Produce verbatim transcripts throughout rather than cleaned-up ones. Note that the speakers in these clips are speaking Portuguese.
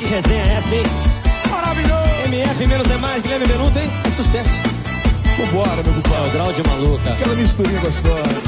resenha é essa, hein? Maravilhoso! M F menos é mais, Guilherme Benuto, hein? É sucesso. Vambora, meu compadre. É o grau de maluca. Aquela misturinha gostosa.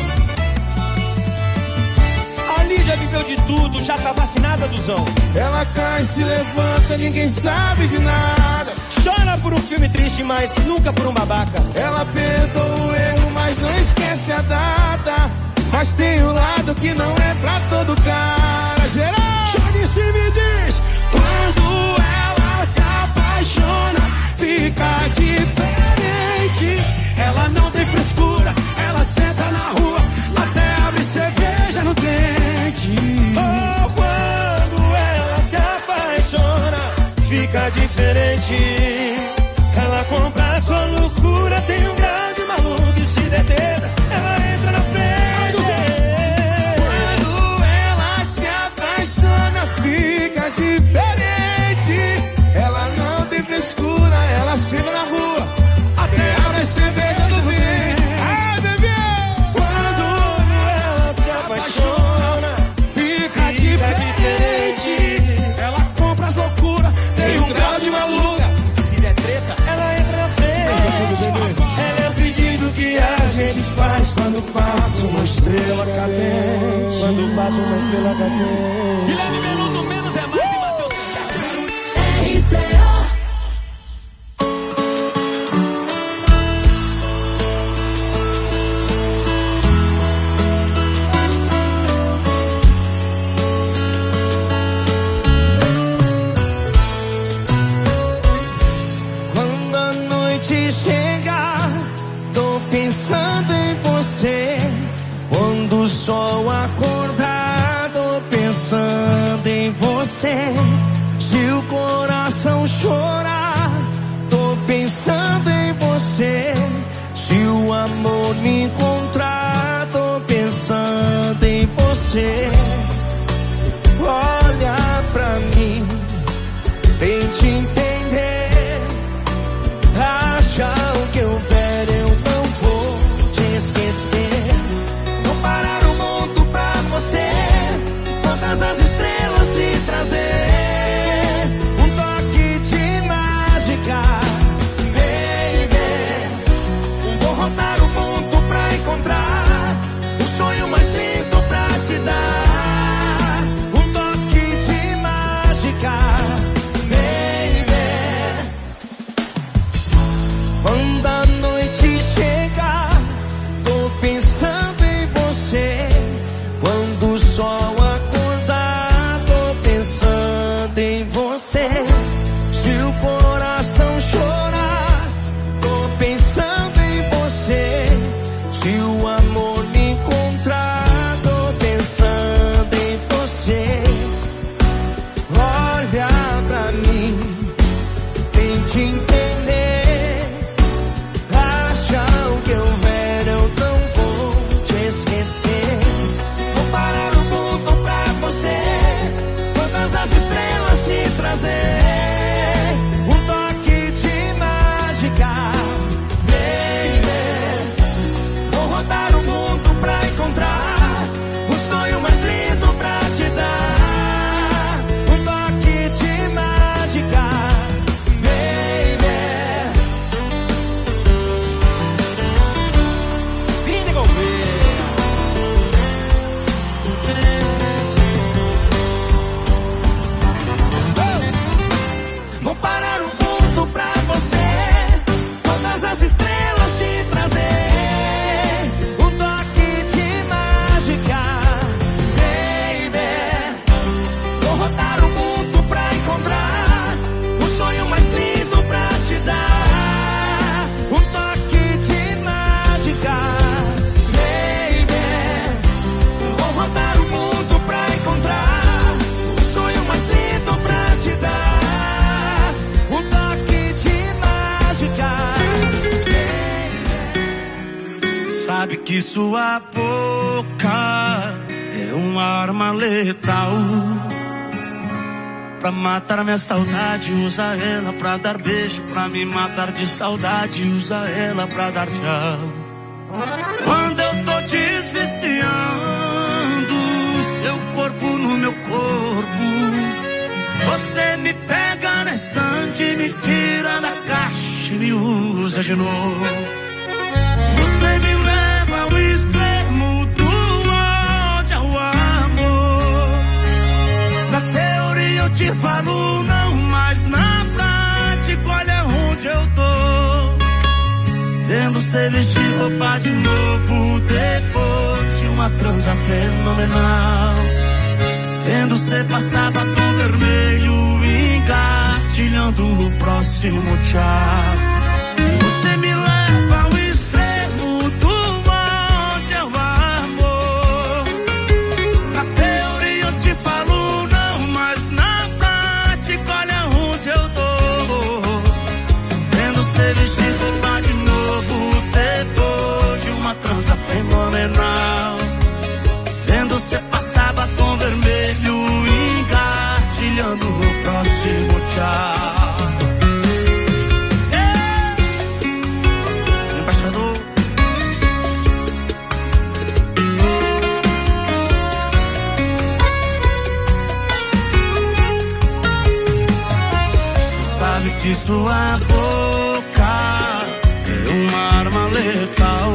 A Lídia viveu de tudo, já tá vacinada, Duzão. Ela cai, se levanta, ninguém sabe de nada. Chora por um filme triste, mas nunca por um babaca. Ela perdoa o erro, mas não esquece a data. Mas tem um lado que não é pra todo cara. Geral, chega em cima e diz: quando ela se apaixona, fica diferente. Ela não tem frescura, ela senta na rua, até abre cerveja no dente. Oh, quando ela se apaixona, fica diferente. Ela compra a sua loucura, tem um grau de maluco e se deteta, ela entra na frente. Quando ela se apaixona, fica diferente. Ela não tem frescura, ela senta na rua, até abre cerveja no dente. Ai, bebê! Quando ela se apaixona, Fica fica diferente. diferente. Ela compra as loucuras, tem um grau de maluca. Se der treta, ela entra na frente. Ela é o pedido que a gente faz quando passa uma estrela cadente. Quando passa uma estrela cadente. Guilherme Benuto, menos é mais, e Matheus. R C O. Quando a noite chega, tô pensando em você. Quando o sol acordar, tô pensando em você. Se o coração chorar, tô pensando em você. Se o amor me encontrar, tô pensando em você. Olha pra mim, tente entender. Acha o que eu ver, eu não vou te esquecer. Vou parar o mundo pra você, todas as estrelas te trazer. Um toque de mágica, baby. Vou rodar o mundo pra encontrar o sonho mais lindo pra te dar. Um toque de mágica, baby. Quando a noite chega, tô pensando em você. Quando o sol acordar, tô pensando em você. Se o coração chorar, tô pensando em você. Se o amor me encontrar, tô pensando em você. Olha pra mim, tente entender. Acha o que eu ver, eu não vou te esquecer. Vou parar o mundo pra você, todas as estrelas te trazer. Um toque de mágica, baby. Vou rodar o mundo pra encontrar o sonho mais lindo pra te dar. Um toque de mágica, baby. Vini Gouveia. Vou parar o mundo pra você, todas as estrelas te trazer. Um toque de mágica, baby. Vou rodar o mundo pra encontrar o sonho mais lindo pra te dar. Um toque de mágica, baby. Vou rodar o mundo pra encontrar o sonho mais lindo pra te dar. Um toque de mágica, baby. Você sabe que sua boca é uma arma letal. Pra matar minha saudade, usa ela pra dar beijo. Pra me matar de saudade, usa ela pra dar tchau. Quando eu tô desviciando seu corpo no meu corpo, você me pega na estante, me tira da caixa e me usa de novo. Você me leva ao extremo do ódio ao amor. Na teoria eu te falo não, mas na prática olha onde eu tô. Vendo você vestir roupa de novo depois de uma transa fenomenal. Vendo você passar batom vermelho, engatilhando o próximo tchau. Você me leva ao extremo do ódio ao amor. Na teoria eu te falo não, mas na prática olha onde eu tô. Vendo você vestir roupa de novo depois de uma transa fenomenal. Vendo você passar batom vermelho, engatilhando o próximo tchau. Embaixador. Você sabe que sua boca é uma arma letal.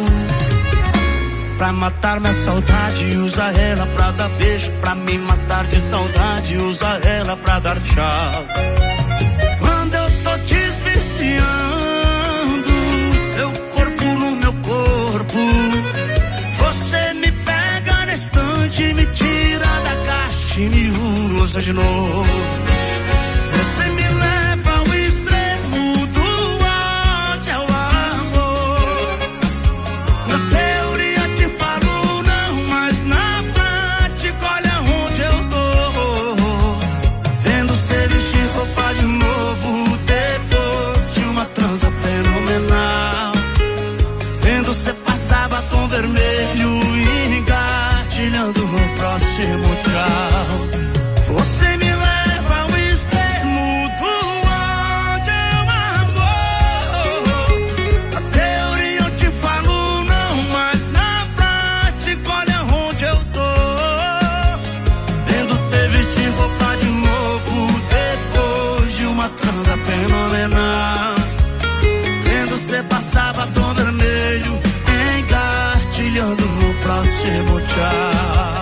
Pra matar minha saudade, usa ela pra dar beijo. Pra me matar de saudade, usa ela pra dar tchau. Quando eu tô te esviciando, seu corpo no meu corpo, você me pega na estante, me tira da caixa e me usa de novo. Você me leva ao extremo do ódio ao amor. Na teoria te falo não, mas na prática olha onde eu tô. Vendo você vestir roupa de novo depois de uma transa fenomenal. Vendo você passar batom vermelho, engatilhando no próximo tchau. Você me leva ao extremo do ódio ao amor. Na teoria eu te falo não, mas na prática olha onde eu tô. Vendo você vestir roupa de novo depois de uma transa fenomenal. Vendo você passar batom vermelho, engatilhando no próximo tchau.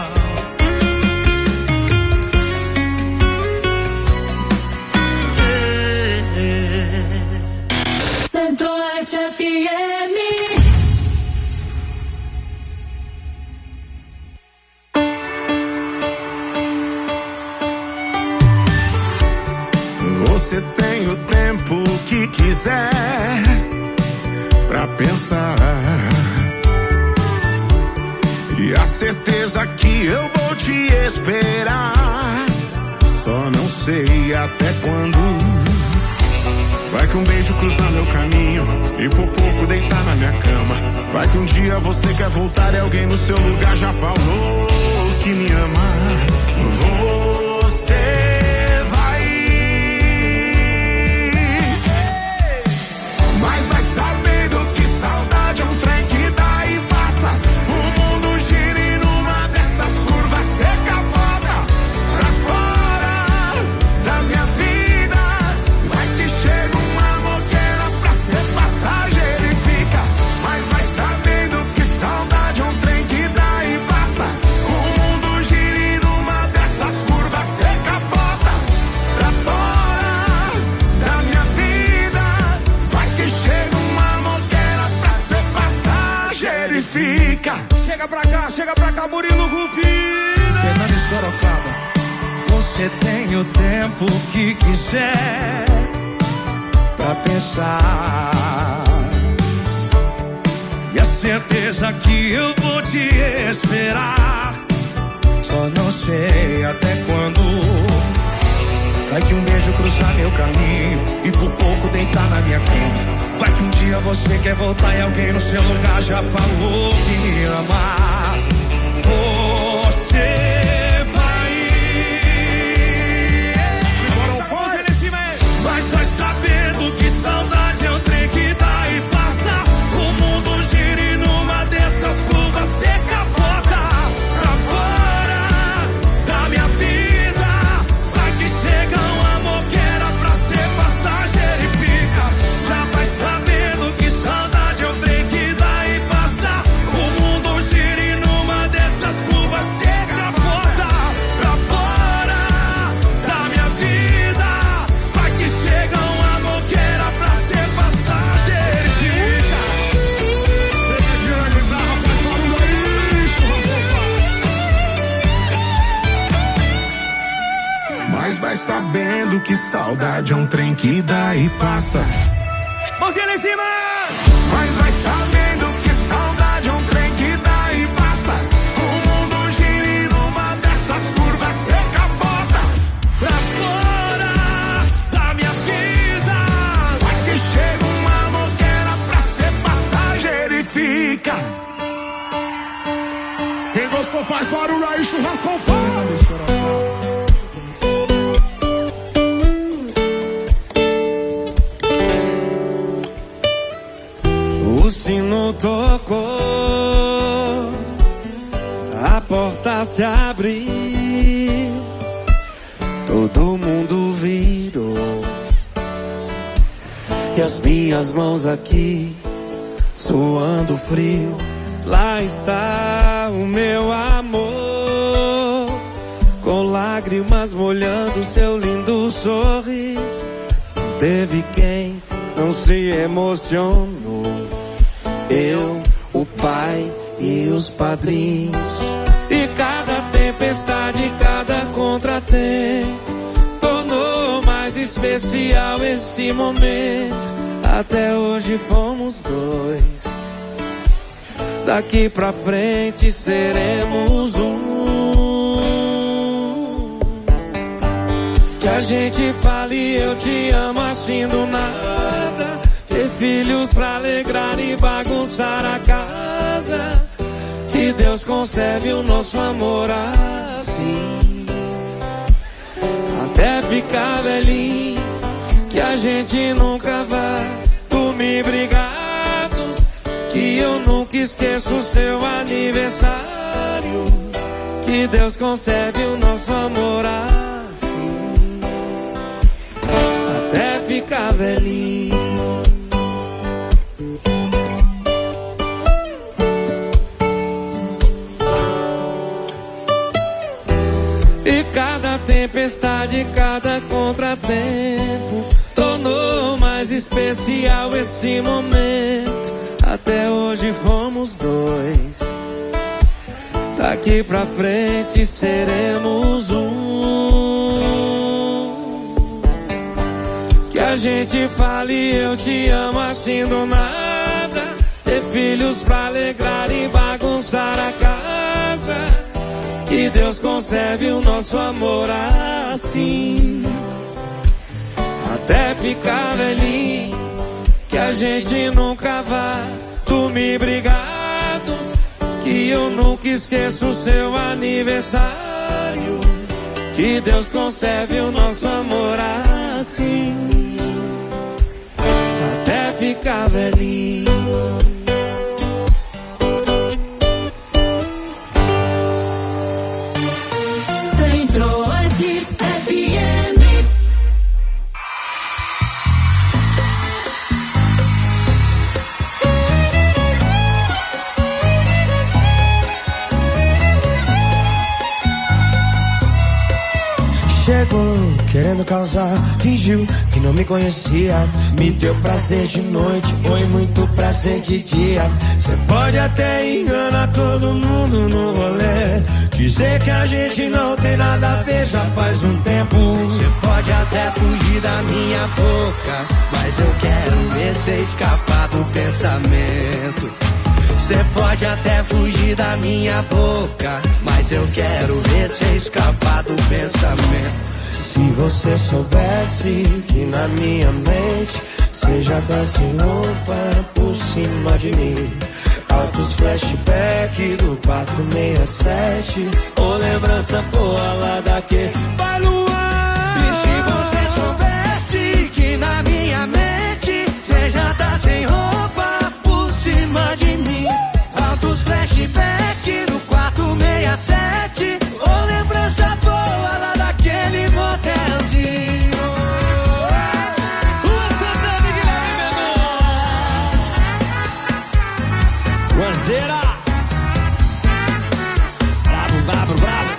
Centro-Oeste F M. Você tem o tempo que quiser pra pensar, e a certeza que eu vou te esperar. Só não sei até quando. Vai que um beijo cruzar meu caminho e por pouco deitar na minha cama. Vai que um dia você quer voltar e alguém no seu lugar já falou que me ama. Você vai, mas vai sabendo que saudade é um trem que dá e passa. O mundo gira e numa dessas curvas cê capota pra fora da minha vida. Vai que chega um amor que era pra ser passageiro e fica. Mas vai sabendo que saudade é um trem que dá e passa. O mundo gira e numa dessas curvas cê capota pra fora da minha vida. Vai que chega um amor que era pra ser passageiro e fica. Chega pra cá, chega pra cá, Murilo Rufino. Fernando e Sorocaba. Você tem o tempo que quiser pra pensar, e a certeza que eu vou te esperar. Só não sei até quando. Vai que um beijo cruzar meu caminho e por pouco deitar na minha cama. Vai que um dia você quer voltar e alguém no seu lugar já falou que me ama. Você vai, mas vai sabendo que saudade é um trem que dá e passa. O mundo gira e numa dessas curvas cê capota pra fora da minha vida. Vai que chega um amor vai sabendo que saudade é um trem que dá e passa. Mãozinha lá em cima! Mas vai sabendo que saudade é um trem que dá e passa. O mundo gira e numa dessas curvas cê capota. Pra fora da minha vida. Vai que chega uma louqueira pra ser passageiro e fica. Quem gostou faz barulho aí, churrasco com fogo. O sino tocou, a porta se abriu, todo mundo virou, e as minhas mãos aqui, suando frio. Lá está o meu amor, com lágrimas molhando seu lindo sorriso. Teve quem não se emocionou, eu, o pai e os padrinhos. E cada tempestade, cada contratempo tornou mais especial esse momento. Até hoje fomos dois, daqui pra frente seremos um. Que a gente fale eu te amo assim do nada. Ter filhos pra alegrar e bagunçar a casa. Que Deus conserve o nosso amor assim, até ficar velhinho. Que a gente nunca vai dormir brigados. Que eu nunca esqueço o seu aniversário. Que Deus conserve o nosso amor assim, até ficar velhinho. E cada tempestade, cada contratempo tornou mais especial esse momento. Até hoje fomos dois, daqui pra frente seremos um. Que a gente fale eu te amo assim do nada. Ter filhos pra alegrar e bagunçar a casa. Que Deus conserve o nosso amor assim, até ficar velhinho. Que a gente nunca vai dormir brigados. Que eu nunca esqueço o seu aniversário. Que Deus conserve o nosso amor assim, até ficar velhinho. Centro-Oeste F M. Chegou querendo causar, fingiu que não me conhecia. Me deu prazer de noite, foi muito prazer de dia. Cê pode até enganar todo mundo no rolê, dizer que a gente não tem nada a ver já faz um tempo. Cê pode até fugir da minha boca, mas eu quero ver cê escapar do pensamento. Cê pode até fugir da minha boca, mas eu quero ver cê escapar do pensamento. Se você soubesse que na minha mente cê já tá sem roupa por cima de mim. Altos flashback do quatro seis sete, ou lembrança boa lá daquele vai Luan. E se você soubesse que na minha mente cê já tá sem roupa por cima de mim. Altos flashback do quatro seis sete, ou lembrança boa lá daquele motelzinho. Luan Santana e Guilherme Mendonça. Luanzeira, brabo, brabo, brabo.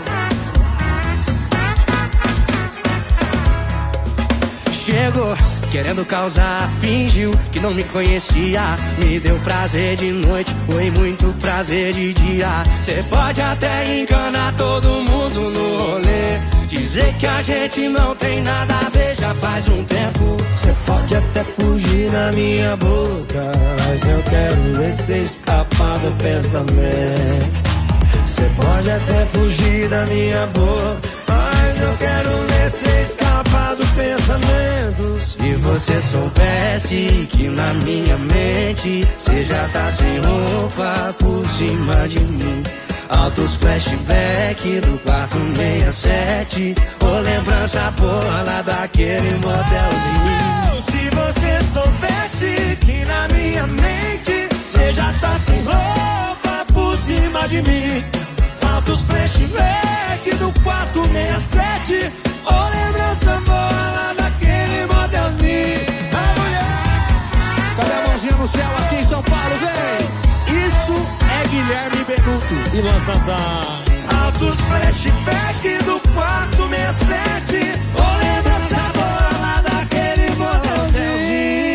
Chegou querendo causar, fingiu que não me conhecia. Me deu prazer de noite, foi muito prazer de dia. Cê pode até enganar todo mundo no rolê, dizer dizer que a gente não tem nada a ver já faz um tempo. Você pode até fugir na minha boca, mas eu quero ver você escapar do pensamento. Você pode até fugir da minha boca, mas eu quero ver você escapar do pensamento. Se você soubesse que na minha mente você já tá sem roupa por cima de mim. Altos flashback do quarto sessenta e sete, ou lembrança boa lá daquele motelzinho. Se você soubesse que na minha mente você já tá sem roupa por cima de mim. Altos flashback do quarto sessenta e sete, ou lembrança boa lá daquele motelzinho. A mulher, cadê a mãozinha no céu assim em São Paulo, vem? Isso é Guilherme Benuto e Luan Santana. Altos flashback do quarto sessenta e sete, ou lembrança boa lá daquele motelzinho.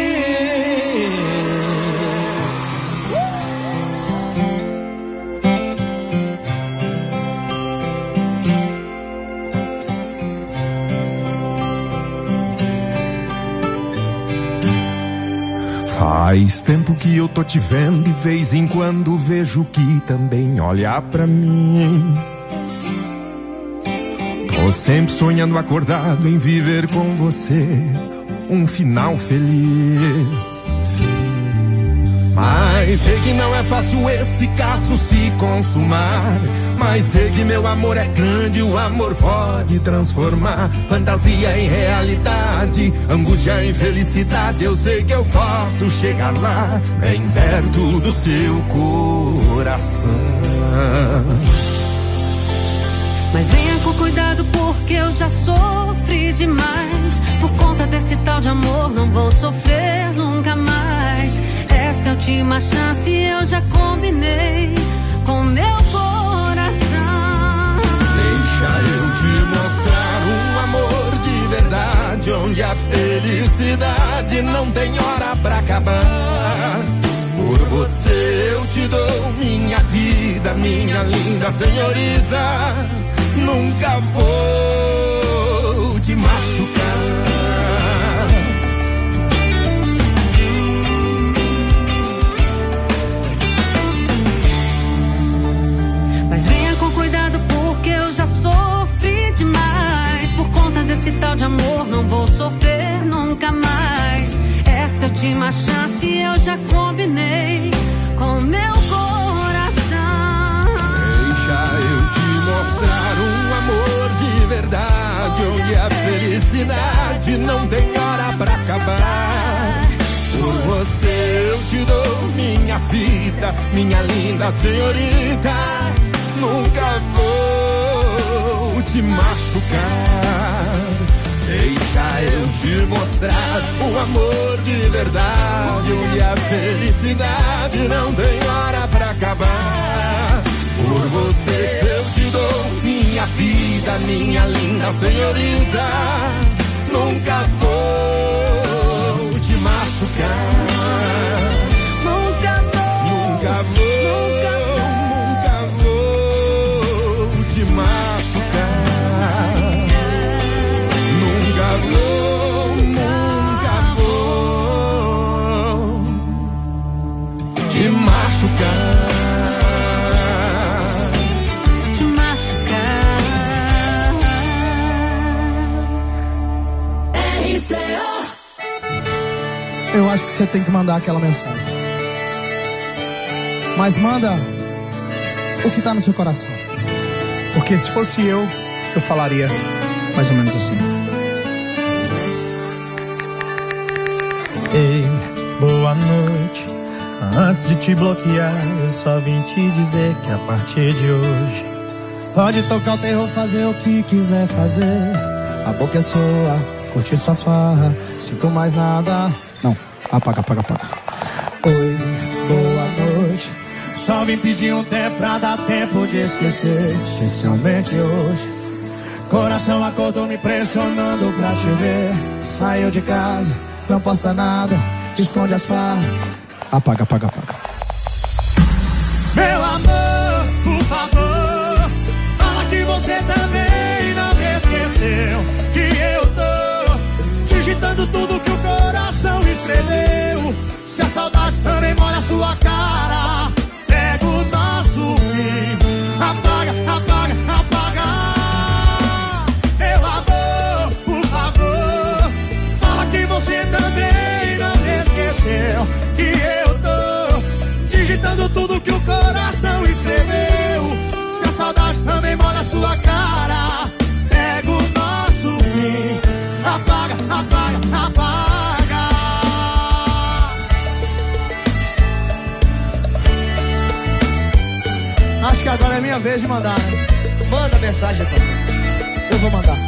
Faz tempo que eu tô te vendo, de vez em quando vejo que também olha pra mim. Tô sempre sonhando acordado em viver com você um final feliz. Mas sei que não é fácil esse caso se consumar. Mas sei que meu amor é grande, o amor pode transformar fantasia em realidade, angústia em felicidade. Eu sei que eu posso chegar lá, bem perto do seu coração. Mas venha com cuidado porque eu já sofri demais. Por conta desse tal de amor não vou sofrer nunca mais. Esta é a última chance, eu já combinei com meu coração. Deixa eu te mostrar um amor de verdade, onde a felicidade não tem hora pra acabar. Por você eu te dou minha vida, minha linda senhorita. Nunca vou te machucar. Mas venha com cuidado porque eu já sofri demais. Por conta desse tal de amor não vou sofrer nunca mais. Esta é a última chance, eu já combinei com meu coração. Deixa eu te mostrar um amor de verdade, onde a felicidade não tem hora pra acabar. Por você eu te dou minha vida, minha linda senhorita. Nunca vou te machucar. Deixa eu te mostrar um amor de verdade, onde a felicidade não tem hora pra acabar. Por você eu te dou minha vida, minha linda senhorita. Nunca vou te machucar. Nunca vou, nunca vou, nunca vou, nunca vou te machucar. Nunca vou, nunca vou te machucar. Eu acho que você tem que mandar aquela mensagem. Mas manda o que tá no seu coração. Porque se fosse eu, eu falaria mais ou menos assim. Ei, boa noite. Antes de te bloquear, eu só vim te dizer que a partir de hoje pode tocar o terror, fazer o que quiser fazer. A boca é sua, curte sua farra. Sinto mais nada. Não, apaga, apaga, apaga. Oi, boa noite. Só vim pedir um tempo pra dar tempo de esquecer, especialmente hoje. Coração acordou me pressionando pra te ver. Saiu de casa, não posta nada, esconde as farras. Apaga, apaga, apaga. Meu amor, por favor, fala que você também não me esqueceu. vez de mandar, né? Manda mensagem, tá? Eu vou mandar.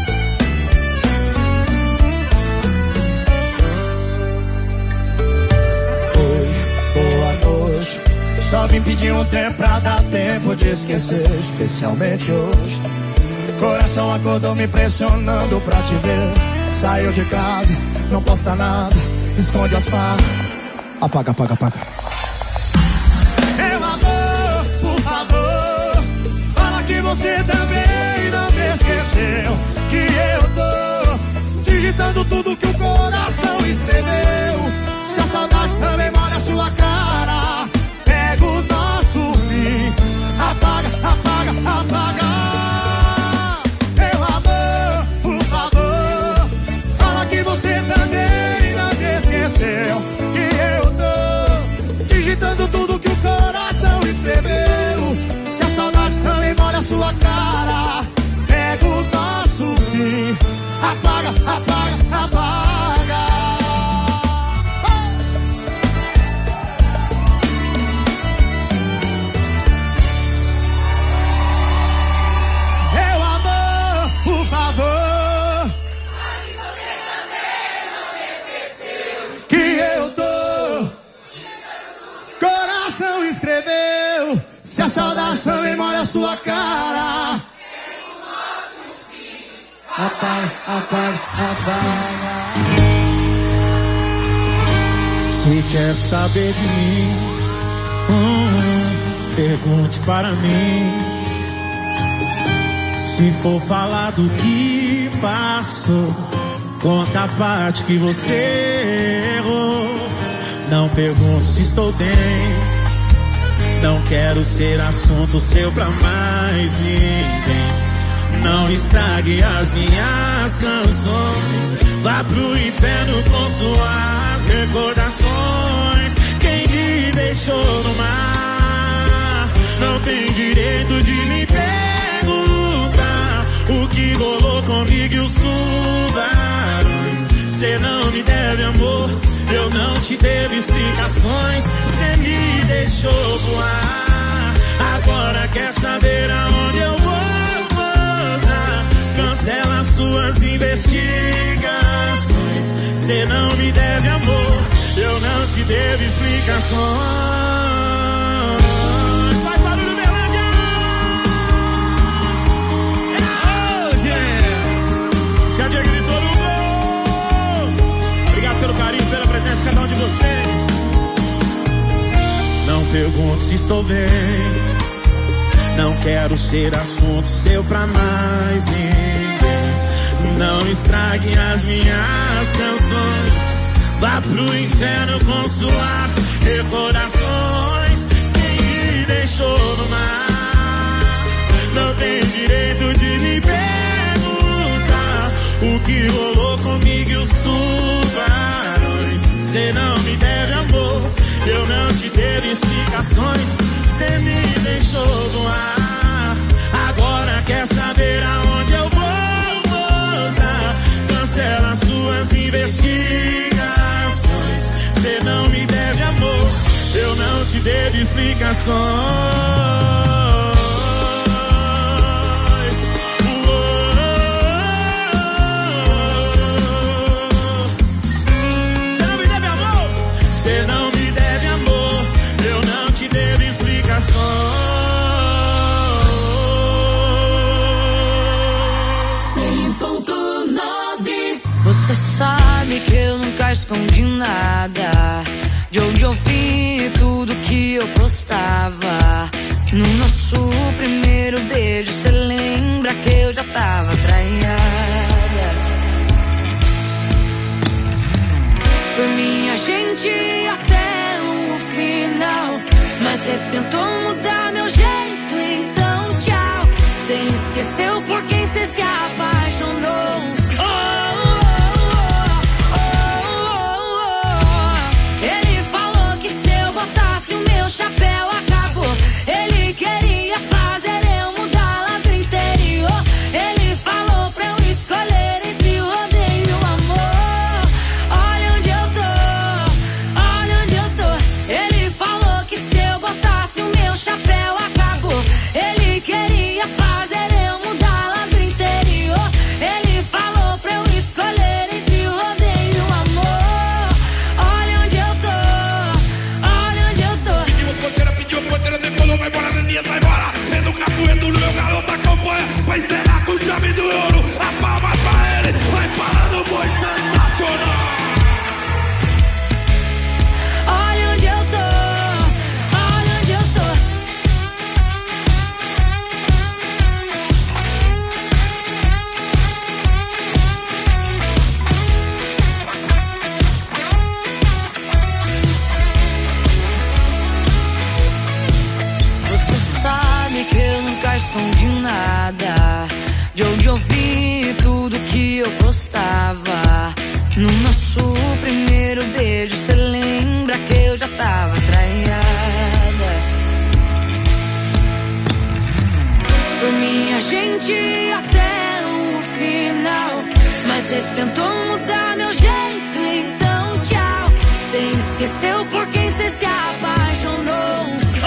Só vim pedir um tempo pra dar tempo de esquecer, especialmente hoje. Coração acordou me pressionando pra te ver. Saiu de casa, não posta nada, esconde as farras. Apaga, apaga, apaga. Meu amor, por favor, fala que você também não me esqueceu. Que eu tô digitando tudo que o coração escreveu. Se a saudade também molha a sua cara, pega o nosso fim, apaga, apaga, apaga. Meu amor, por favor, fala que você também não me esqueceu. Que eu tô digitando tudo que o coração escreveu. Se a saudade também molha a sua cara, pega o nosso fim, apaga, apaga, apaga. Escreveu, se a saudade também molha a sua cara, apaga, apaga, apaga. Se quer saber de mim, hum, pergunte para mim. Se for falar do que passou, conta a parte que você errou. Não pergunte se estou bem, não quero ser assunto seu pra mais ninguém. Não estrague as minhas canções, vá pro inferno com suas recordações. Quem me deixou no mar não tem direito de me perguntar o que rolou comigo e os tubarões. Cê não me deve amor, eu não te devo explicações. Cê me deixou voar, agora quer saber aonde eu vou pousar. Cancela suas investigações. Cê não me deve amor, eu não te devo explicações. Faz barulho, Berlândia! Oh, yeah! Se a Diego gritou no gol. Obrigado pelo carinho, pela presença de cada um de vocês. Não pergunto se estou bem, não quero ser assunto seu pra mais ninguém. Não estrague as minhas canções, vá pro inferno com suas recordações. Quem me deixou no mar não tem direito de me perguntar o que rolou comigo e os tubarões. Cê não me deve amor, eu não te devo explicações. Cê me deixou voar, agora quer saber aonde eu vou pousar. Cancela suas investigações. Cê não me deve amor, eu não te devo explicações. Cê não me deve amor, eu não te devo explicações. cem ponto nove. Você sabe que eu nunca escondi nada, de onde eu vim, tudo que eu postava. No nosso primeiro beijo, cê lembra que eu já tava traída. Foi minha gente até o final, mas cê tentou mudar meu jeito, então tchau. Cê esqueceu por quem cê se apaixonou. Oh, oh, oh, oh. Ele falou que se eu botasse o meu chapéu acabou. Ele queria fazer eu mudar lá do interior. Ele falou pra eu escolher entre o rodeio e o amor. Olha onde eu tô, olha onde eu tô. Ele falou que se eu botasse o meu chapéu acabou. Ele queria vi tudo que eu gostava. No nosso primeiro beijo, cê lembra que eu já tava traiada? Por mim a gente ia até o final, mas cê tentou mudar meu jeito, então tchau. Cê esqueceu por quem cê se apaixonou. Oh,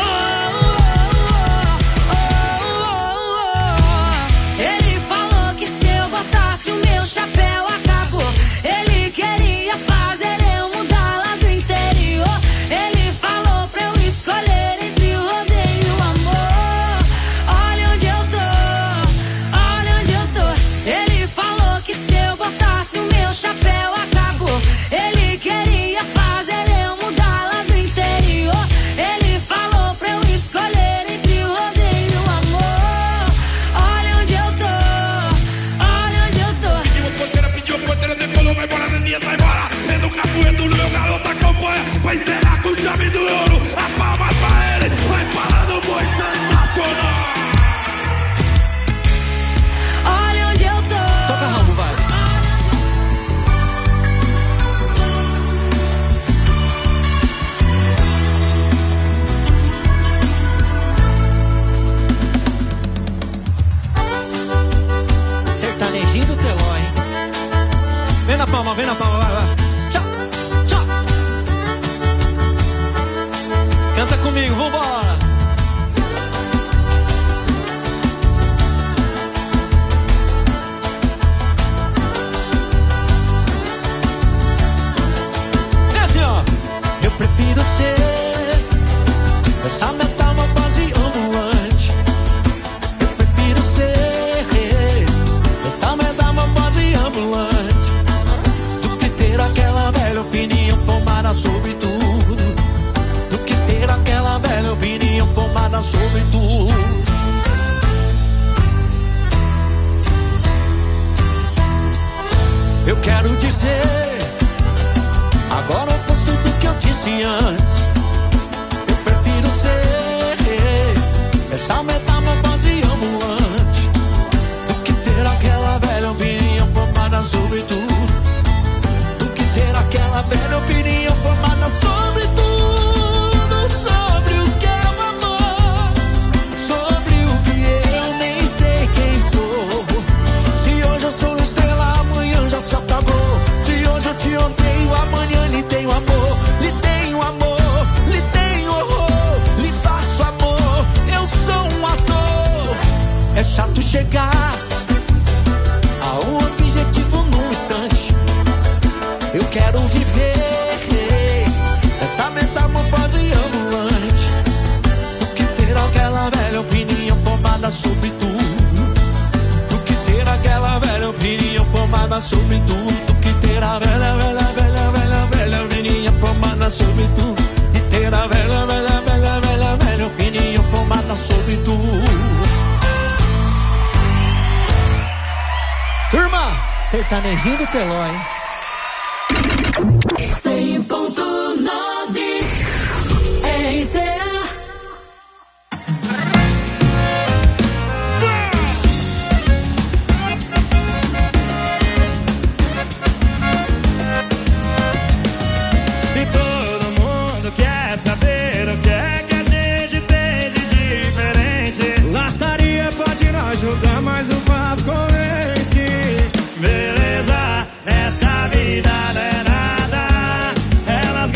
oh, oh, oh. Ele falou que se eu botasse o meu chapéu acabou. Ele queria fazer eu mudar lá do interior. Ele falou pra eu escolher entre o rodeio e o amor. Olha onde eu tô, olha onde eu tô. Ele falou que se eu botasse o meu chapéu acabou. Ele queria fazer eu mudar lá do interior. Ele falou pra eu escolher entre o rodeio e o amor. Olha onde eu tô, olha onde eu tô. Pediu porteira, pediu porteira, depois vai embora, Neninha vai embora. Dentro do capoeiro do meu garoto acompanha. Vai zerar com o chave do ouro. A palma pra ele, vai parar no boi sensacional. Olha onde eu tô. Toca Rambo, vai. Sertanejinho do Teló, hein? Vem na palma, vem na palma, vai, vai. Tchau, tchau. Canta comigo, vambora. É assim, ó. Eu prefiro ser essa metamorfose ambulante. Eu prefiro ser essa metamorfose ambulante do que ter aquela velha opinião formada sobre tudo. Do que ter aquela velha opinião formada sobre tudo. Eu quero dizer agora eu posso tudo que eu disse antes. Eu prefiro ser essa metamorfose ambulante do que ter aquela velha opinião formada sobre tudo. Do que ter aquela velha opinião formada sobre tudo. Sobre o que é o amor, sobre o que eu nem sei quem sou. Se hoje eu sou estrela, amanhã já se acabou. Se hoje eu te odeio, amanhã lhe tenho amor. Lhe tenho amor, lhe tenho horror, lhe faço amor. Eu sou um ator. É chato chegar a um objetivo num instante. Eu quero viver essa metamorfose ambulante do que ter aquela velha opinião formada sobre tudo. Do que ter aquela velha opinião formada sobre tudo. Do que ter a velha, velha, velha, velha, velha opinião formada sobre tudo. E ter a velha, velha, velha, velha, velha opinião formada sobre tudo. Turma, sertanejinho do Teló, hein? cem ponto nove R C A. E todo mundo quer saber o que é que a gente tem de diferente. Lataria pode não ajudar, mas o papo convence. Beleza, nessa vida não é nada. Elas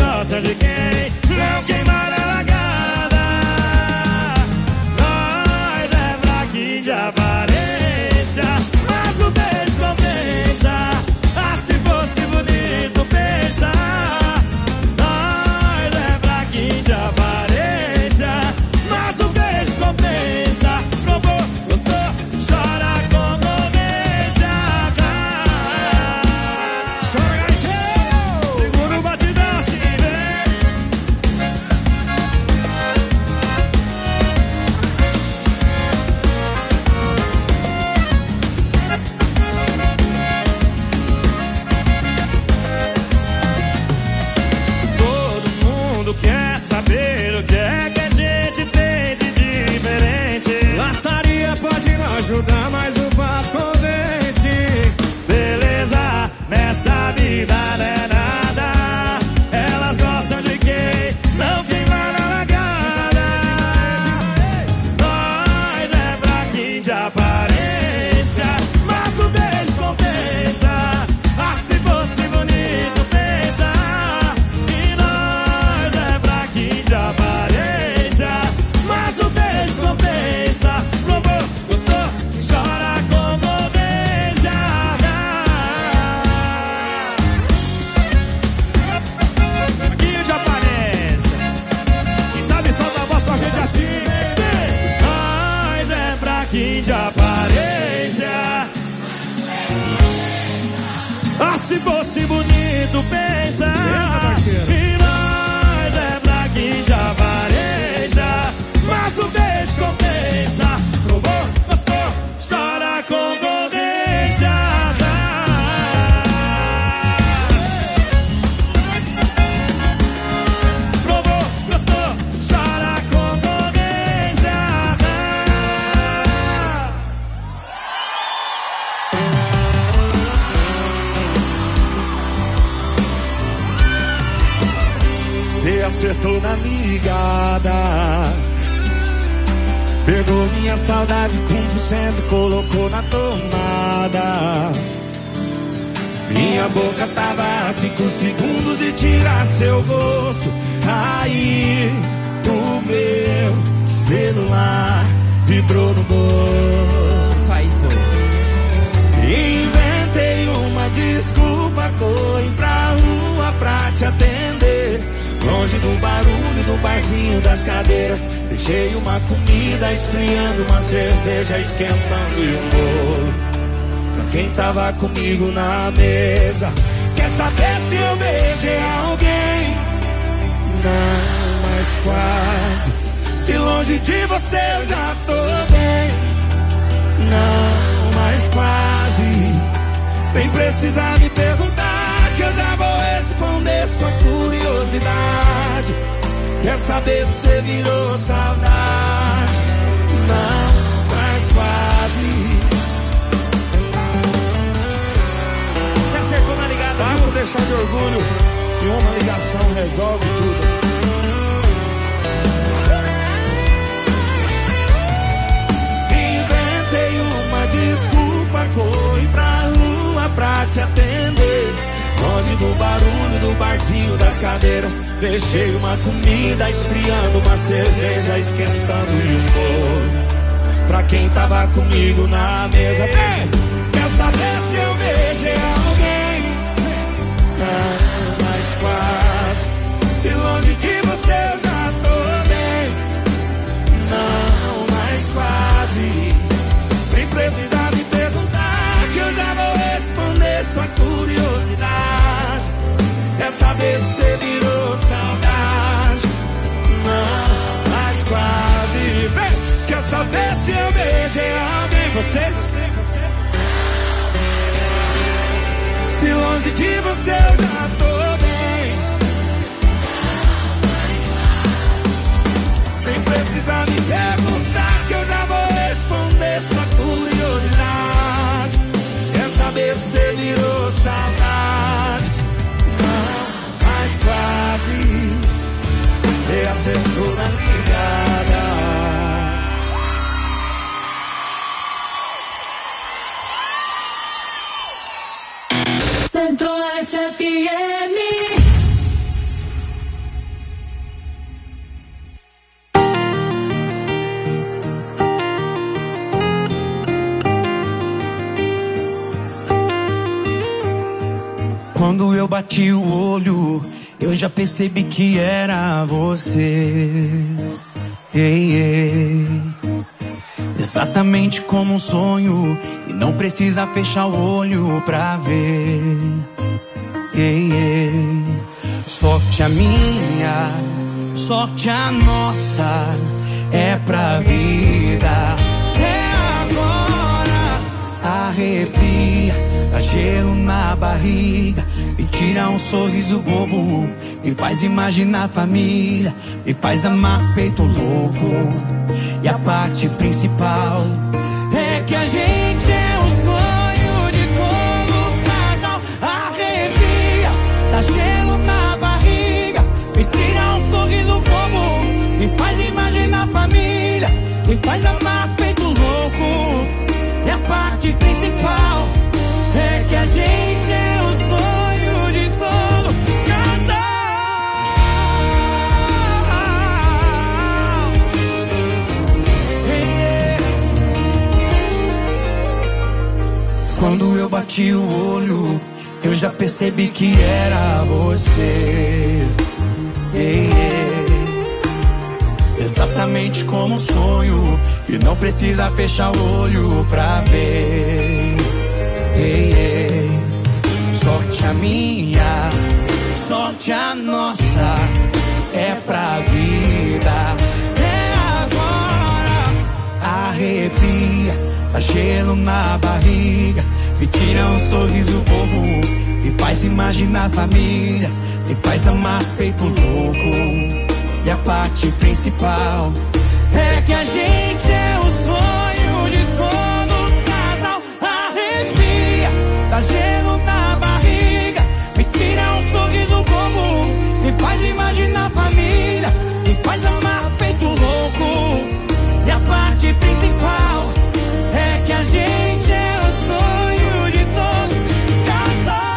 Se fosse bonito, pensa. Pensa, parceiro. E nós é pra quem já vareja, mas o beijo compensa. Provou, gostou, chora a concorrência. Provou, gostou, chora a concorrência. Cê acertou na ligada, pegou minha saudade com um por cento, colocou na tomada. Minha boca tava a cinco segundos de tirar seu gosto. Aí o meu celular vibrou no bolso. Aí foi. Inventei uma desculpa, corri pra rua pra te atender. Longe do barulho do barzinho das cadeiras, deixei uma comida esfriando, uma cerveja esquentando e um bolo pra quem tava comigo na mesa. Quer saber se eu beijei alguém? Não, mas quase. Se longe de você eu já tô bem. Não, mas quase. Nem precisa me perguntar, que eu já vou responder sua curiosidade. Quer saber se você virou saudade? Não, mas quase. Você acertou na ligada, Basta viu? deixar de orgulho e uma ligação resolve tudo. Inventei uma desculpa, corri pra rua pra te atender. Longe do barulho do barzinho das cadeiras, deixei uma comida esfriando, uma cerveja esquentando e um bolo pra quem tava comigo na mesa. Vem! Quer saber se eu beijei alguém? Não, mas quase. Se longe de você eu já tô bem. Não, mas quase. Nem precisa me perguntar, que eu já vou responder sua curiosidade. Quer saber se você virou saudade? Não, mas quase. Vem! Quer saber se eu beijei alguém? Vocês? Se longe de você eu já tô bem. Nem precisa me perguntar, que eu já vou responder sua curiosidade. Quer saber se você virou saudade? Não, mas quase. Você acertou na ligada. Centro-Oeste F M. Quando eu bati o olho, eu já percebi que era você. Ei, ei. Exatamente como um sonho, e não precisa fechar o olho pra ver. Ei, ei. Sorte a minha, sorte a nossa, é pra vida. É agora, arrepia, dá gelo na barriga, me tira um sorriso bobo, me faz imaginar a família, me faz amar feito louco. E a parte principal é que a gente é o sonho de todo casal. Arrepia, dá gelo na barriga, me tira um sorriso bobo, me faz imaginar a família, me faz amar feito louco. E a parte principal é que a gente é o sonho de todo casal. Quando eu bati o olho, eu já percebi que era você. Ei, ei. Exatamente como um sonho, e não precisa fechar o olho pra ver. Ei, ei. Sorte minha, sorte a nossa, é pra vida. É agora, arrepia, dá gelo na barriga, me tira um sorriso bobo, me faz imaginar a família, me faz amar feito louco. E a parte principal é que a gente é o sonho de todo casal. Arrepia, dá gelo na barriga, me tira um sorriso bobo, me faz imaginar a família, me faz amar feito louco. E a parte principal é que a gente é o sonho de todo casal.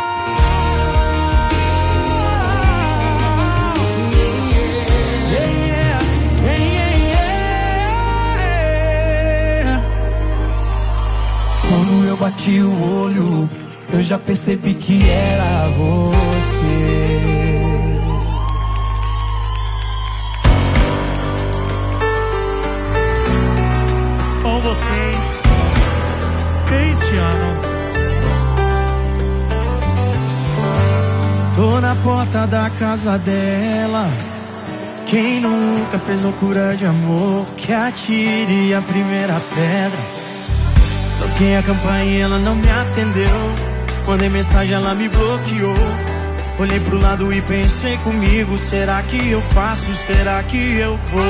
Yeah, yeah, yeah, yeah. Quando eu bati o olho, eu já percebi que era você. Com vocês, Cristiano. Tô na porta da casa dela. Quem nunca fez loucura de amor, que atire a primeira pedra. Toquei a campainha e ela não me atendeu. Mandei mensagem, ela me bloqueou. Olhei pro lado e pensei comigo, será que eu faço, será que eu vou?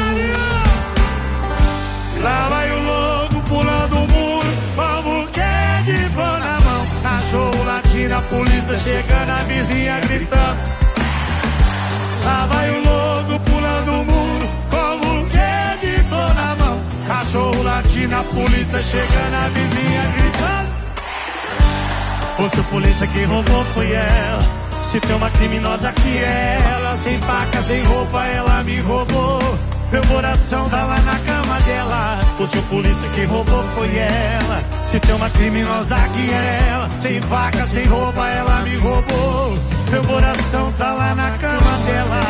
Lá vai o louco pulando o muro, como que é de flor na mão. Cachorro latindo, a polícia chegando, a vizinha gritando. Lá vai o louco pulando o muro, como que é de flor na mão. Cachorro latindo, a polícia chegando, a vizinha gritando. Ou se a polícia que roubou foi ela, se tem uma criminosa que é ela. Sem faca, sem roupa, ela me roubou. Meu coração tá lá na cama dela. Ou se a polícia que roubou foi ela, se tem uma criminosa que é ela. Sem faca, sem roupa, ela me roubou. Meu coração tá lá na cama dela.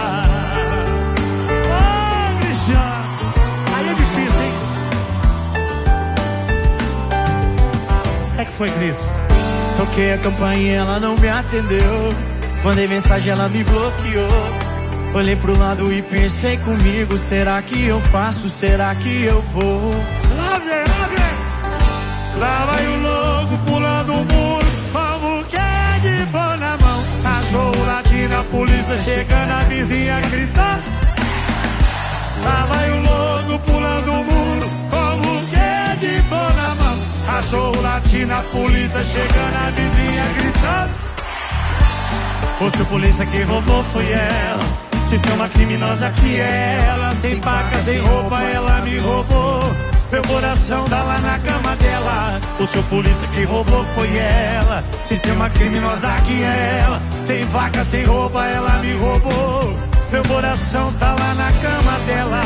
Oh, Cristiano, aí é difícil, hein? É que foi, Cris? Toquei a campainha, ela não me atendeu. Mandei mensagem, ela me bloqueou. Olhei pro lado e pensei comigo, será que eu faço, será que eu vou? Lá vem, lá vem. Lá vai o louco pulando o muro, como que é de flor na mão. Cachorro latindo, a polícia chegando, a vizinha gritando. Lá vai o louco pulando o muro, como que é de flor na mão. Cachorro latindo, a polícia chegando, a vizinha gritando. Ou se a polícia que roubou foi ela, se tem uma criminosa que é ela. Sem faca, sem roupa, ela me roubou. Meu coração tá lá na cama dela. O seu polícia que roubou foi ela, se tem uma criminosa que é ela. Sem faca, sem roupa, ela me roubou. Meu coração tá lá na cama dela.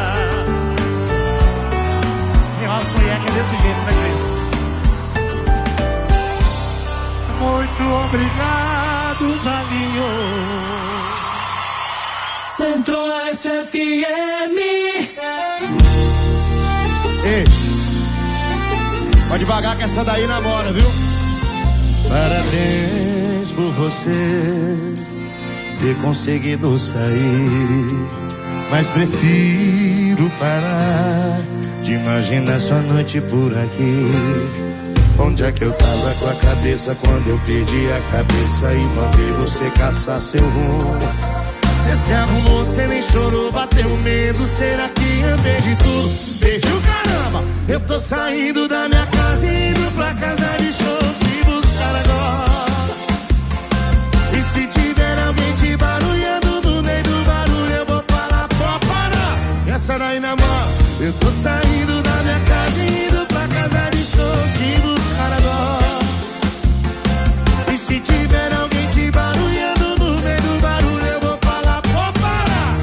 E uma mulher que é desse jeito, né, Cris? Muito obrigado, Valinho. Centro-Oeste F M. Ei, pode devagar que essa daí namora, viu? Parabéns por você ter conseguido sair, mas prefiro parar de imaginar sua noite por aqui. Onde é que eu tava com a cabeça quando eu perdi a cabeça e mandei você caçar seu rumo? Você se arrumou, você nem chorou, bateu medo. Será que eu perdi tudo? Perdi o caramba. Eu tô saindo da minha casa e indo pra casa de show te buscar agora. E se tiver alguém te barulhando no meio do barulho, eu vou falar, pô, para. E essa daí namora. Eu tô saindo da minha casa e indo pra casa de show te buscar agora. E se tiver alguém te barulhando no meio do barulho, eu vou falar, pô, para.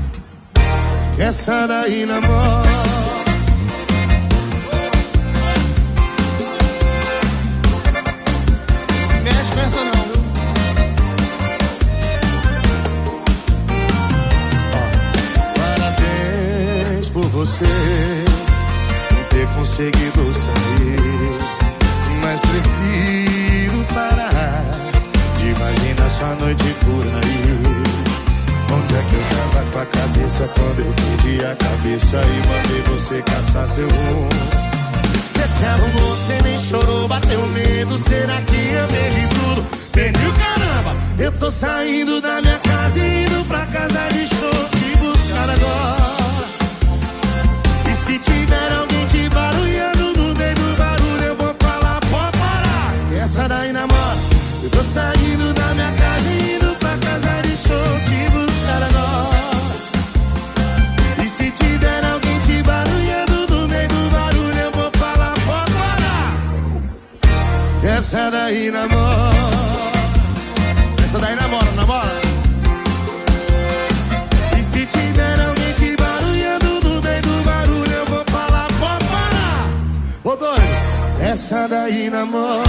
Essa daí namora. Mexe com essa não, viu? Parabéns por você ter conseguido sair, mas prefiro parar cabeça quando eu perdi a cabeça e mandei você caçar seu rumo. Cê se arrumou, cê nem chorou, bateu medo. Será que eu perdi tudo? Perdi o caramba. Eu tô saindo da minha casa e indo pra casa de show te buscar agora. E se tiver alguém te barulhando no meio do barulho, eu vou falar, pode parar. E essa daí namora. Eu tô saindo da minha casa e indo pra casa de show te buscar agora. E se tiver alguém te barulhando no meio do barulho, eu vou falar, pode parar. Essa daí namora. Essa daí namora, namora. E se tiver alguém te barulhando no meio do barulho, eu vou falar, pode parar. Ô doido, essa daí namora.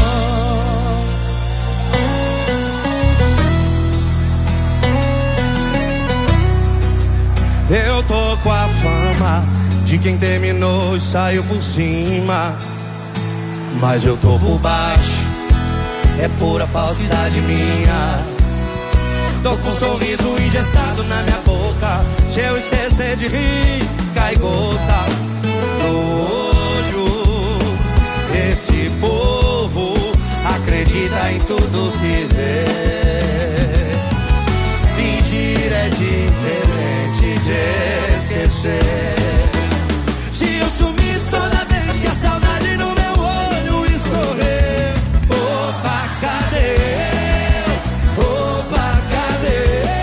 Eu tô com a fama de quem terminou e saiu por cima, mas eu tô por baixo, é pura falsidade minha. Tô com um sorriso engessado na minha boca. Se eu esquecer de rir, cai gota no olho. Esse povo acredita em tudo que vê. Fingir é diferente de esquecer. Se eu sumisse toda vez que a saudade no meu olho escorrer, opa, cadê eu? Opa, cadê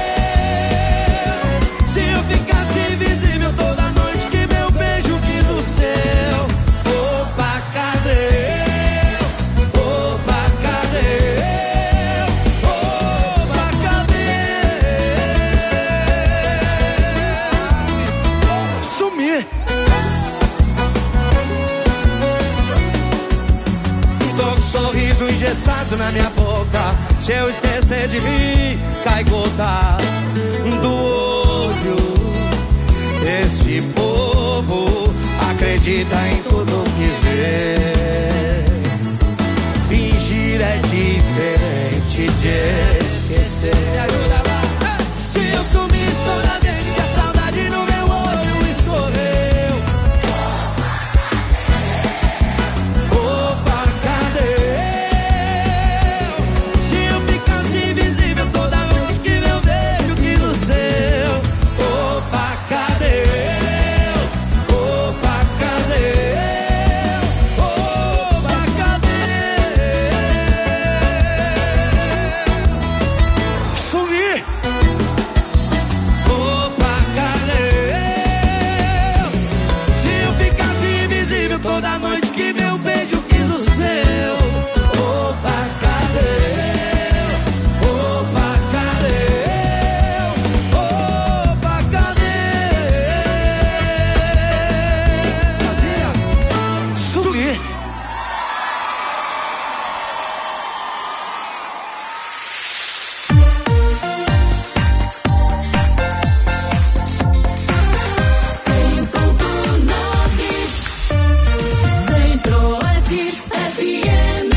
eu? Se eu ficasse invisível toda noite que meu beijo quis o seu, opa, cadê eu? Opa, cadê eu? Opa, cadê eu? Sumir. Tô com um sorriso engessado na minha boca. Se eu esquecer de rir, cai gota do olho. Esse povo acredita em tudo que vê. Fingir é diferente de esquecer. Me ajuda lá. Se eu sumisse toda vez que a saudade no meu olho escorreu, opa, cadê eu? Se eu ficasse invisível toda noite que meu beijo quis o seu, opa, cadê eu? Opa, cadê eu? Opa, cadê eu? Sumir. Opa, cadê eu? Se eu ficasse invisível toda noite que meu beijo quis o seu, opa, cadê eu? Opa, cadê eu? Opa, cadê eu? Sumir. Centro-Oeste F M.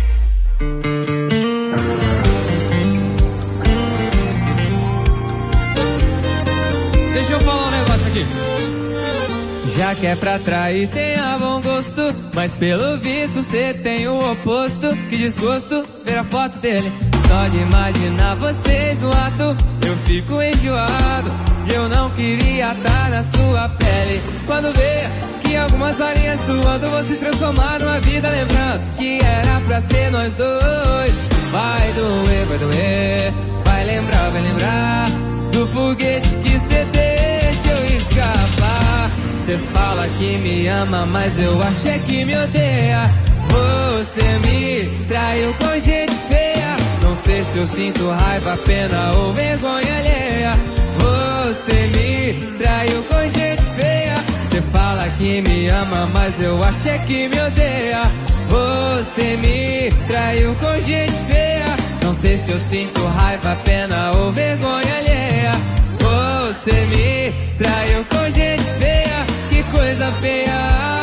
Deixa eu falar um negócio aqui. Já que é pra trair, tenha bom gosto, mas pelo visto cê tem o oposto. Que desgosto ver a foto dele. Só de imaginar vocês no ato, eu fico enjoado. E eu não queria estar na sua pele. Quando vê que algumas horinhas suando vão se transformar numa vida, lembrando que era pra ser nós dois. Vai doer, vai doer, vai lembrar, vai lembrar do foguete que cê deixa eu escapar. Cê fala que me ama, mas eu acho é que me odeia. Você me traiu com gente feia. Não sei se eu sinto raiva, pena ou vergonha alheia. Você me traiu com gente feia. Cê fala que me ama, mas eu acho é que me odeia. Você me traiu com gente feia. Não sei se eu sinto raiva, pena ou vergonha alheia. Você me traiu com gente feia. Que coisa feia.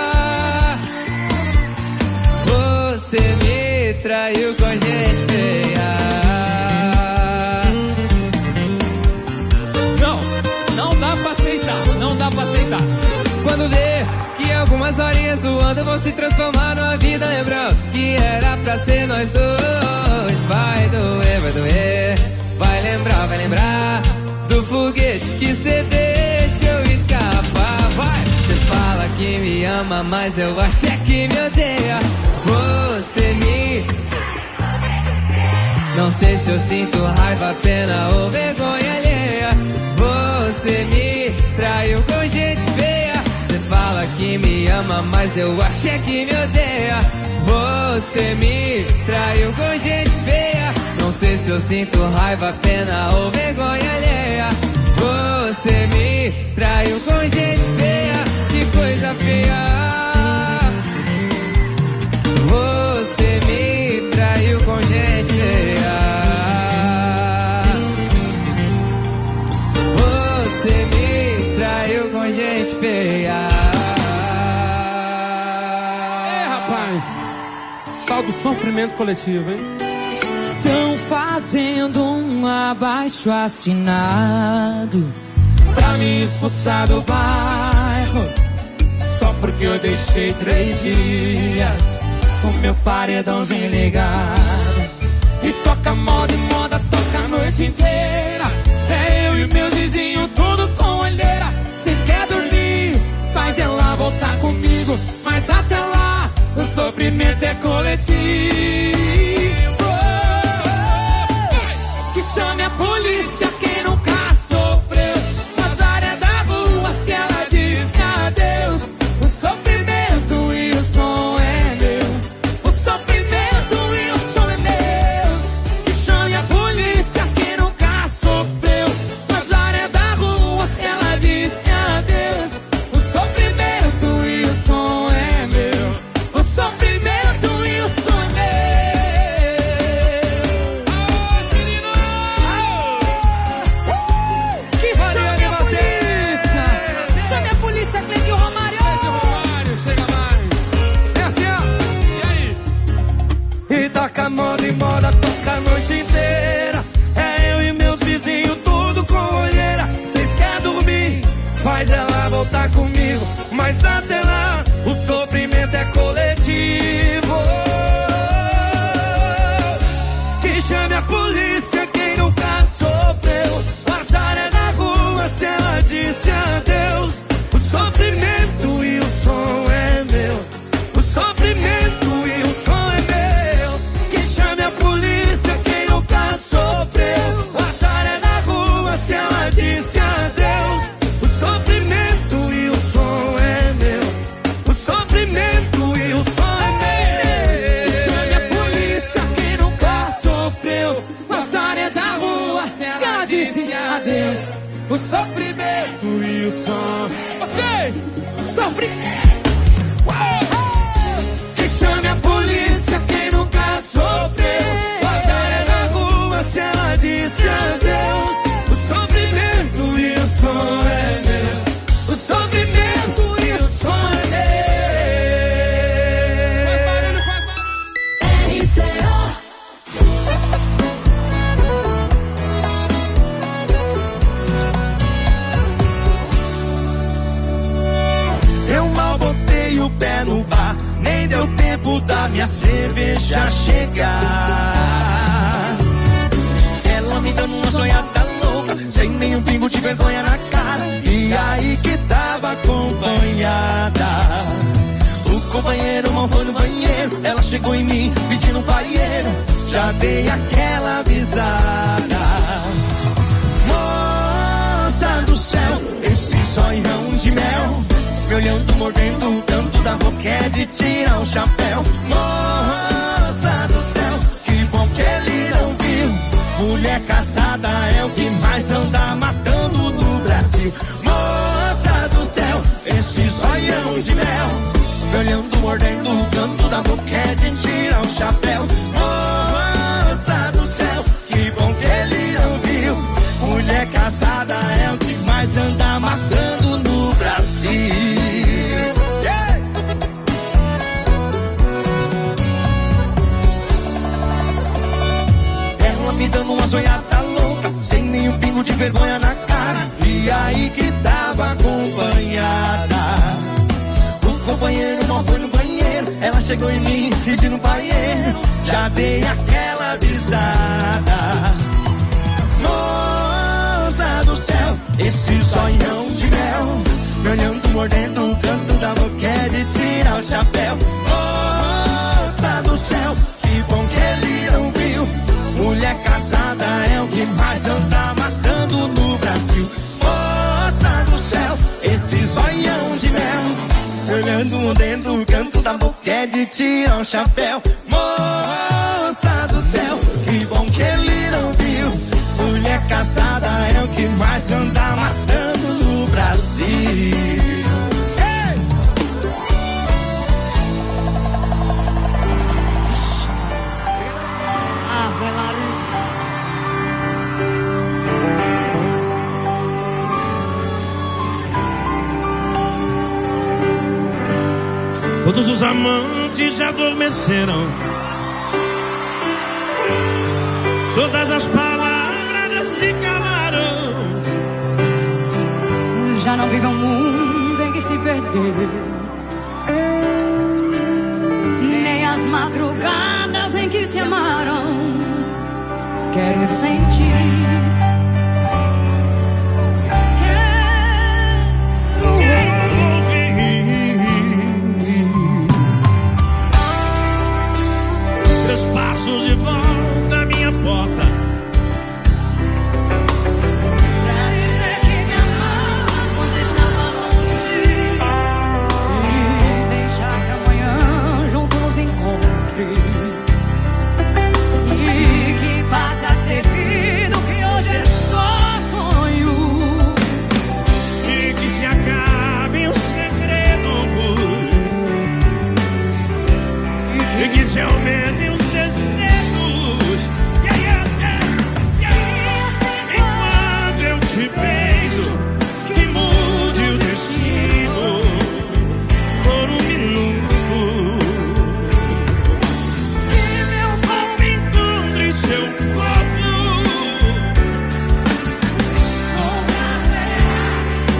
Você me traiu com gente feia. Não, não dá pra ser dias voando vão se transformar numa vida, lembrando que era pra ser nós dois. Vai doer, vai doer, vai lembrar, vai lembrar do foguete que cê deixa eu escapar. Vai, cê fala que me ama, mas eu acho é que me odeia. Você me... Não sei se eu sinto raiva, pena ou vergonha alheia. Você me traiu com gente feia. Você fala que me ama, mas eu acho é que me odeia. Você me traiu com gente feia. Não sei se eu sinto raiva, pena ou vergonha alheia. Você me traiu com gente feia. Que coisa feia. Você me traiu com gente feia. Você me traiu com gente feia. É, rapaz, tal do sofrimento coletivo, hein? Tão fazendo um abaixo assinado pra me expulsar do bairro, só porque eu deixei três dias o meu paredãozinho ligado. E toca moda e moda, toca a noite inteira. É eu e meus vizinhos, tudo com olheira. Cês querem dormir, faz ela voltar comigo, mas até lá o sofrimento é coletivo. Que chame a polícia quem nunca sofreu. Azar é da rua se ela disse adeus. O sofrimento e o som é meu. O sofrimento e o som é meu. Que chame a polícia quem nunca sofreu. Azar é da rua se ela disse adeus. O sofrimento e o som é meu. O sofrimento e o som é meu. Que chame a polícia. Chame a polícia, Cleide Romário. Cleide Romário, chega mais. É assim, ó. E aí? E toca moda e moda, toca a noite inteira. É eu e meus vizinhos, tudo com olheira. Cês querem dormir, faz ela voltar comigo, mas até lá o sofrimento é coletivo. Que chame a polícia quem nunca sofreu. O azar é na rua se ela disse adeus. O sofrimento e o som é meu. O sofrimento e o som é meu. Que chame a polícia quem nunca sofreu. O azar é na rua se ela disse adeus. O sofrimento e o som é meu. O sofrimento e o som é meu. Que chame a polícia quem nunca sofreu. O azar é da rua se ela disse adeus. O sofrimento e o som. Vocês! Sofrimento. Que chame a polícia quem nunca sofreu. O azar é na rua se ela disse adeus. O sofrimento e o som é meu. O sofrimento e o som é meu. Faz barulho, faz barulho. R C O. Eu mal botei o pé no bar, nem deu tempo da minha cerveja chegar. Ela me dando uma sonhada louca, sem nenhum pingo de vergonha na cara. E aí que tava acompanhada. O companheiro mal foi no banheiro. Ela chegou em mim pedindo um paieiro. Já dei aquela avisada. Moça do céu, esse sonhão de mel, me olhando, mordendo o canto da boca é de tirar o chapéu. Moça do céu, que bom que ele não viu. Mulher casada é o que mais anda matando no Brasil. Moça do céu, esse zoião de mel, me olhando, mordendo o canto da boca é de tirar o chapéu. Moça do céu, que bom que ele não viu. Mulher casada é o que mais anda matando no Brasil. Yeah! Ela me dando uma sonhada louca, sem nenhum pingo de vergonha na cara. E aí que tava acompanhada. O no banheiro, não foi no banheiro. Ela chegou em mim, pedindo banheiro. Já dei aquela avisada. Moça do céu, esse sonhão de mel, me olhando, mordendo o canto da boca é de tirar o chapéu. Moça do céu, que bom que ele não viu. Mulher casada é o que mais anda matando no Brasil. Moça do céu, esse zoião de mel, olhando, mordendo o canto da boca é de tirar o chapéu. Moça do céu, que bom que ele não viu. Mulher casada é o que mais anda matando no Brasil. Todos os amantes já adormeceram, todas as palavras já se calaram. Já não vive um mundo em que se perder, nem as madrugadas em que se amaram. Quero sentir, seus passos de volta à minha porta, pra dizer que me amava quando estava longe, e deixar que amanhã juntos nos encontre, e que passe a ser vida o que hoje é só sonho, e que se acabe o segredo, e que se aumentem os te beijo, que mude o destino por um minuto, que meu corpo encontre seu corpo, com prazer.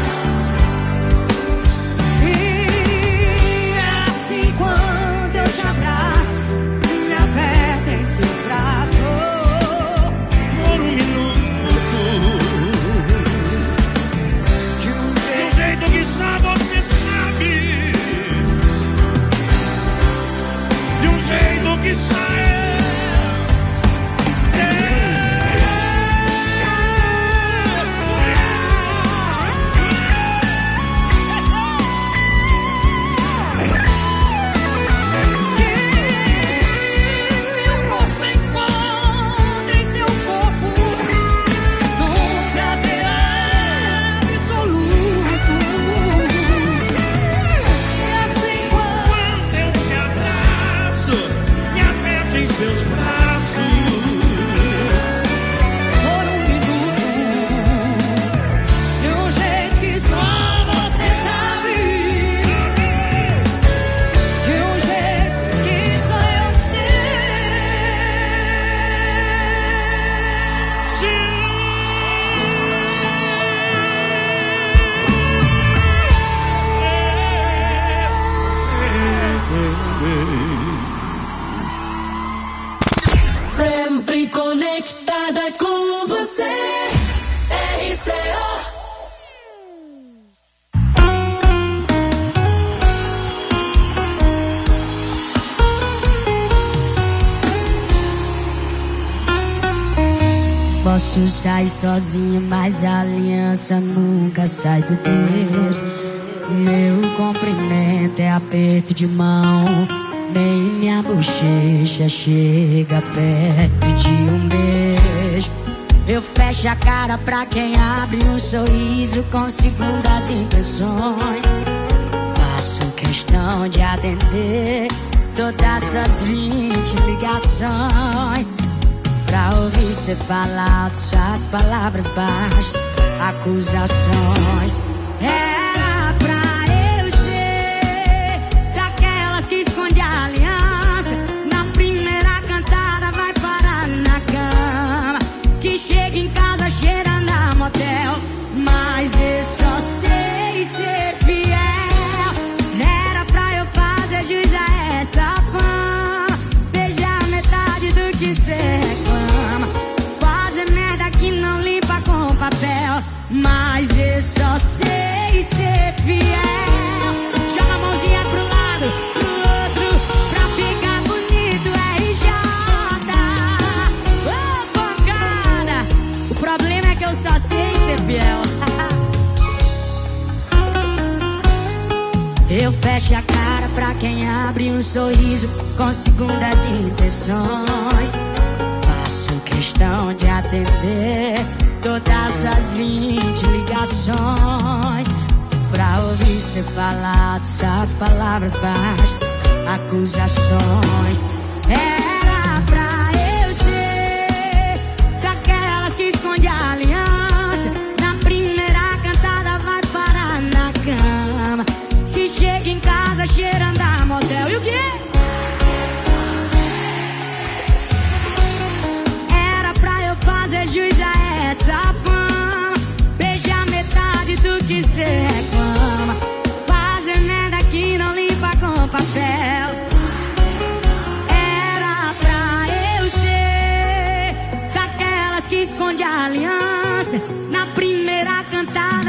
E assim quando eu te abraço, me aperta em seus braços por um minuto. Que só você sabe, de um jeito que só eu sei. Que meu corpo encontre seu corpo num prazer absoluto. Em seus braços por um minuto, de um jeito que só você sabe, de um jeito que só eu sei. Sempre conectada com você, R C O. Posso sair sozinho, mas a aliança nunca sai do dedo. Meu cumprimento é aperto de mão, nem minha bochecha chega perto de um beijo. Eu fecho a cara pra quem abre um sorriso com segundas intenções. Faço questão de atender todas essas vinte ligações, pra ouvir cê falar alto, suas palavras baixas, acusações. Era pra eu ser daquelas que esconde a aliança, na primeira cantada vai parar na cama, que chega em casa cheirando a motel. Mas eu só sei ser fiel. Era pra que cê reclama. Fazer merda que não limpa com papel. Mas eu só sei ser fiel. Joga a mãozinha pro lado, pro outro, pra ficar bonito, R J. Ô, pancada, o problema é que eu só sei ser fiel. Eu fecho a cara pra quem abre um sorriso com segundas intenções. Faço questão de atender todas as vinte ligações pra ouvir cê falar dessas palavras baixas, acusações. Era pra eu ser daquelas que esconde a aliança. Na primeira cantada vai parar na cama, que chega em casa cheirando a motel. E o quê? Era pra eu fazer jus a essa fama, beijar metade do que cê reclama. Fazer merda que não limpa com papel. Era pra eu ser daquelas que esconde a aliança. Na primeira cantada